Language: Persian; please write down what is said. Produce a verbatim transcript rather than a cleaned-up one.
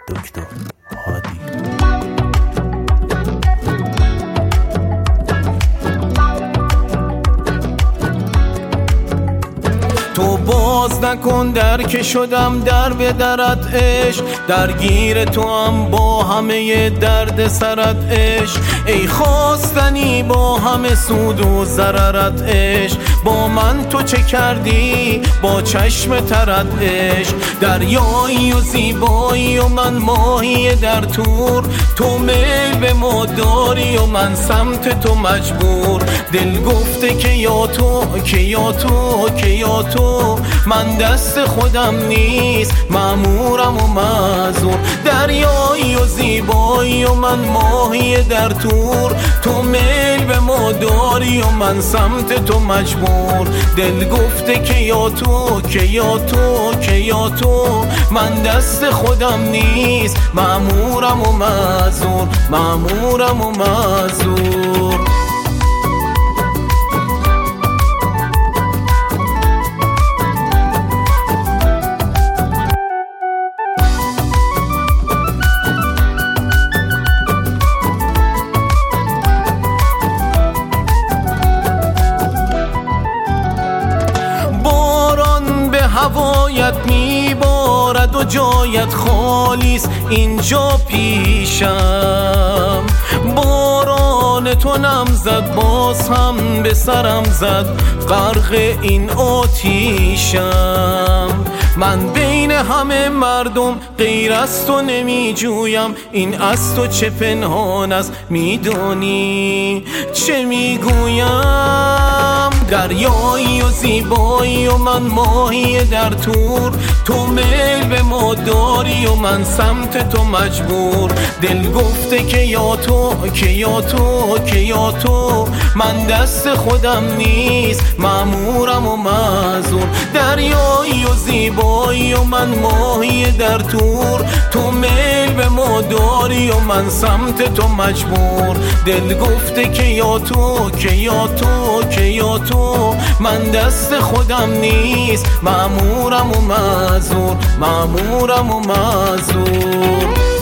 دکتر هادی. تو باز نکن در که شدم در به درت عشق، درگیر تو هم با همه درد سرت عشق. ای خواستنی با همه سود و ضررت عشق، با من تو چه کردی با چشم ترت عشق. دریایی و زیبایی و من ماهی در تور، تو میل به ما داری و من سمت تو مجبور. دل گفته که یا تو که یا تو که یا تو، من دست خودم نیست مأمورم و معذور. دریایی و زیبایی و من ماهی در تور، تو میل به ما داری و من سمت تو مجبور. دل گفته که یا تو که یا تو که یا تو، من دست خودم نیست مأمورم و معذور، مأمورم و معذور. هوایت میبارد و جایت خالیست اینجا پیشم. باران تو نم زد باز هم به سرم زد، غرق این آتیشم. من بین همه مردم غیر از تو نمی جویم، این از تو چه پنهان است میدانی چه میگویم. دریایی و زیبایی و من ماهی در تور، تو میل به ما داری و من سمت تو مجبور. دل گفته که یا تو که یا تو که یا تو، من دست خودم نیست مأمورم و معذور. دریایی و زیبایی و من ماهی در تور، تو میل به ما داری و من سمت تو مجبور. دل گفته که یا تو که یا تو که یا تو، من دست خودم نیست مأمورم و معذور، مأمورم و معذور.